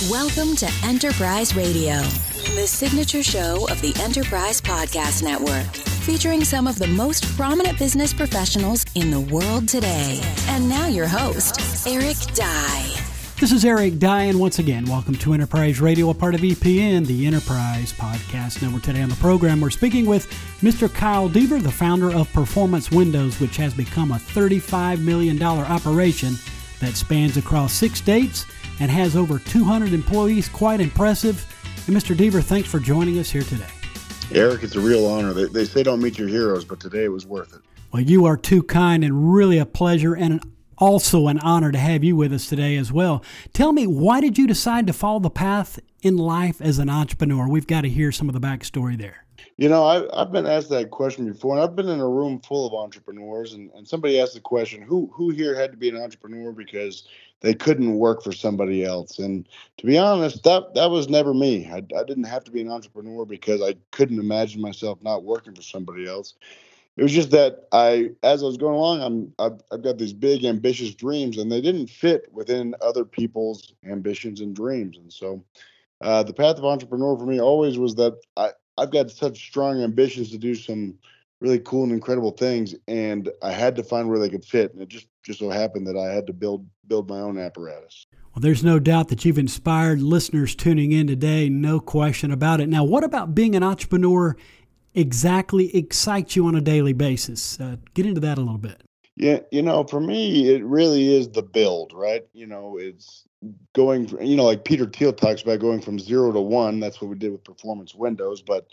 Welcome to Enterprise Radio, the signature show of the Enterprise Podcast Network, featuring some of the most prominent business professionals in the world today. And now your host, Eric Dye. This is Eric Dye, and once again, welcome to Enterprise Radio, a part of EPN, the Enterprise Podcast Network. Today on the program, we're speaking with Mr. Kyle Deaver, the founder of Performance Windows, which has become a $35 million operation that spans across 6 states and has over 200 employees. Quite impressive. And Mr. Deaver, thanks for joining us here today. Eric, it's a real honor. They say don't meet your heroes, but today it was worth it. Well, you are too kind, and really a pleasure and also an honor to have you with us today as well. Tell me, why did you decide to follow the path in life as an entrepreneur? We've got to hear some of the backstory there. You know, I've been asked that question before, and I've been in a room full of entrepreneurs, and somebody asked the question, who here had to be an entrepreneur because they couldn't work for somebody else? And to be honest, that was never me. I didn't have to be an entrepreneur because I couldn't imagine myself not working for somebody else. It was just that as I was going along, I've got these big, ambitious dreams, and they didn't fit within other people's ambitions and dreams. And so the path of entrepreneur for me always was that I've got such strong ambitions to do some really cool and incredible things, and I had to find where they could fit. And it just so happened that I had to build my own apparatus. Well, there's no doubt that you've inspired listeners tuning in today, no question about it. Now, what about being an entrepreneur exactly excites you on a daily basis? Get into that a little bit. Yeah, for me, it really is the build, right? It's going, like Peter Thiel talks about going from 0 to 1. That's what we did with Performance Windows. But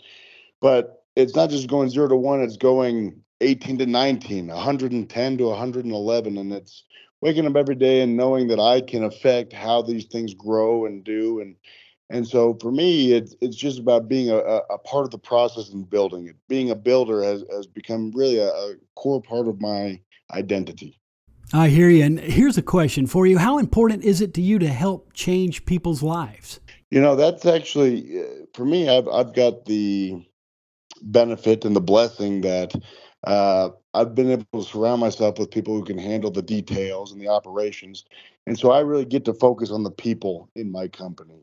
it's not just going 0 to 1. It's going 18 to 19, 110 to 111. And it's waking up every day and knowing that I can affect how these things grow and do. And so for me, it's just about being a part of the process and building it. Being a builder has become really a core part of my identity. I hear you. And here's a question for you. How important is it to you to help change people's lives? That's actually, for me, I've got the benefit and the blessing that I've been able to surround myself with people who can handle the details and the operations. And so I really get to focus on the people in my company,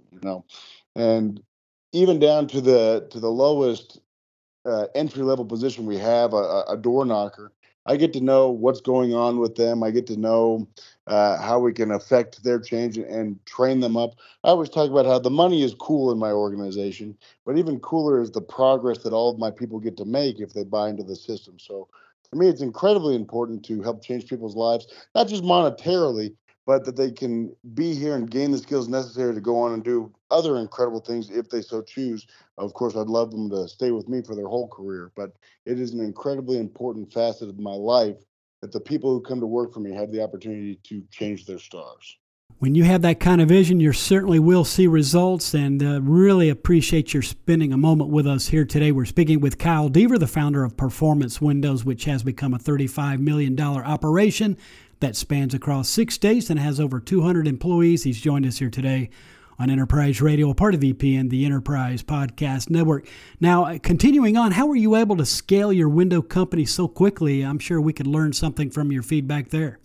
and even down to the lowest entry level position we have, a door knocker. I get to know what's going on with them. I get to know how we can affect their change and train them up. I always talk about how the money is cool in my organization, but even cooler is the progress that all of my people get to make if they buy into the system. So for me, it's incredibly important to help change people's lives, not just monetarily, but that they can be here and gain the skills necessary to go on and do other incredible things if they so choose. Of course, I'd love them to stay with me for their whole career, but it is an incredibly important facet of my life that the people who come to work for me have the opportunity to change their stars. When you have that kind of vision, you certainly will see results, and really appreciate your spending a moment with us here today. We're speaking with Kyle Deaver, the founder of Performance Windows, which has become a $35 million operation that spans across 6 states and has over 200 employees. He's joined us here today on Enterprise Radio, a part of EPN, the Enterprise Podcast Network. Now, continuing on, how were you able to scale your window company so quickly? I'm sure we could learn something from your feedback there.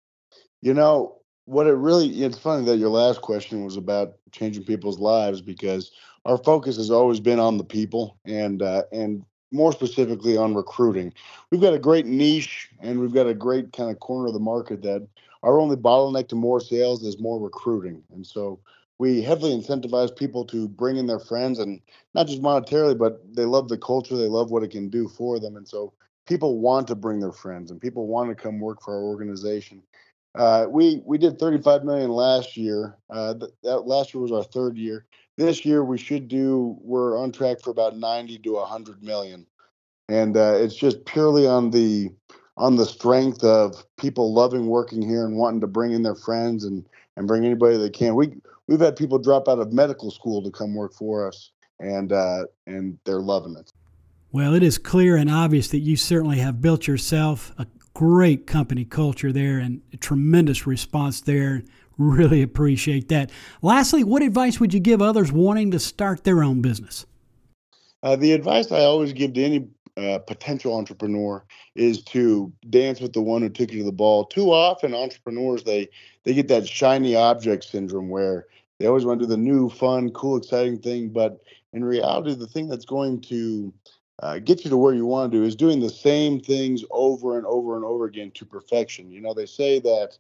It's funny that your last question was about changing people's lives, because our focus has always been on the people and more specifically on recruiting. We've got a great niche, and we've got a great kind of corner of the market that our only bottleneck to more sales is more recruiting. And so we heavily incentivize people to bring in their friends, and not just monetarily, but they love the culture. They love what it can do for them. And so people want to bring their friends, and people want to come work for our organization. We did 35 million last year. That last year was our third year. This year we're on track for about 90 to 100 million. And it's just purely on the strength of people loving working here and wanting to bring in their friends and bring anybody they can. We've had people drop out of medical school to come work for us, and they're loving it. Well, it is clear and obvious that you certainly have built yourself a great company culture there and a tremendous response there. Really appreciate that. Lastly, what advice would you give others wanting to start their own business? The advice I always give to any potential entrepreneur is to dance with the one who took you to the ball. Too often, entrepreneurs, they get that shiny object syndrome where They always want to do the new, fun, cool, exciting thing. But in reality, the thing that's going to get you to where you want to do is doing the same things over and over and over again to perfection. They say that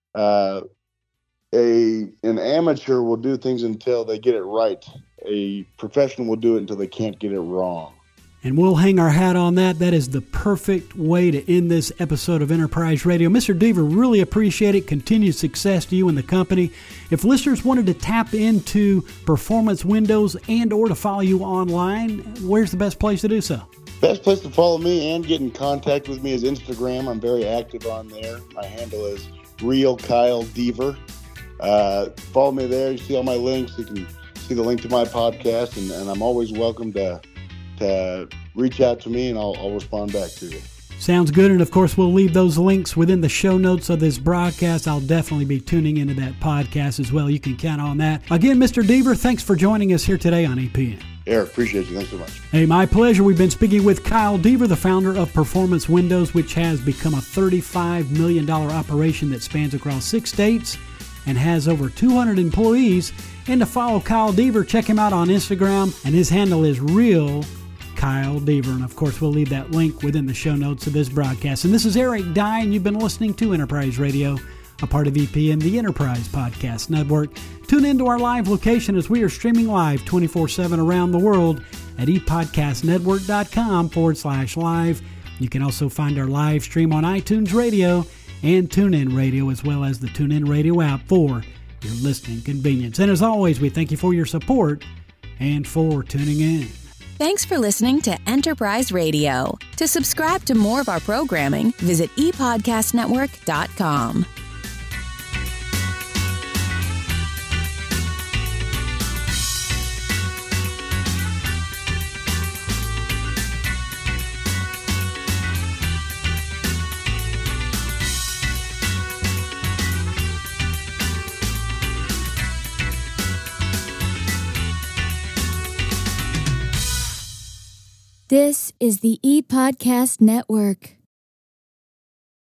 an amateur will do things until they get it right. A professional will do it until they can't get it wrong. And we'll hang our hat on that. That is the perfect way to end this episode of Enterprise Radio. Mr. Deaver, really appreciate it. Continued success to you and the company. If listeners wanted to tap into Performance Windows and or to follow you online, where's the best place to do so? Best place to follow me and get in contact with me is Instagram. I'm very active on there. My handle is Real Kyle Deaver. Follow me there. You see all my links. You can see the link to my podcast, and I'm always welcome to reach out to me, and I'll respond back to you. Sounds good. And of course, we'll leave those links within the show notes of this broadcast. I'll definitely be tuning into that podcast as well. You can count on that. Again, Mr. Deaver, thanks for joining us here today on EPN. Eric, appreciate you. Thanks so much. Hey, my pleasure. We've been speaking with Kyle Deaver, the founder of Performance Windows, which has become a $35 million operation that spans across 6 states and has over 200 employees. And to follow Kyle Deaver, check him out on Instagram, and his handle is Real Kyle Deaver. And of course, we'll leave that link within the show notes of this broadcast. And this is Eric Dye, and you've been listening to Enterprise Radio, a part of EPN, the Enterprise Podcast Network. Tune into our live location as we are streaming live 24/7 around the world at epodcastnetwork.com/live. You can also find our live stream on iTunes Radio and TuneIn Radio, as well as the TuneIn Radio app for your listening convenience. And as always, we thank you for your support and for tuning in. Thanks for listening to Enterprise Radio. To subscribe to more of our programming, visit epodcastnetwork.com. This is the ePodcast Network.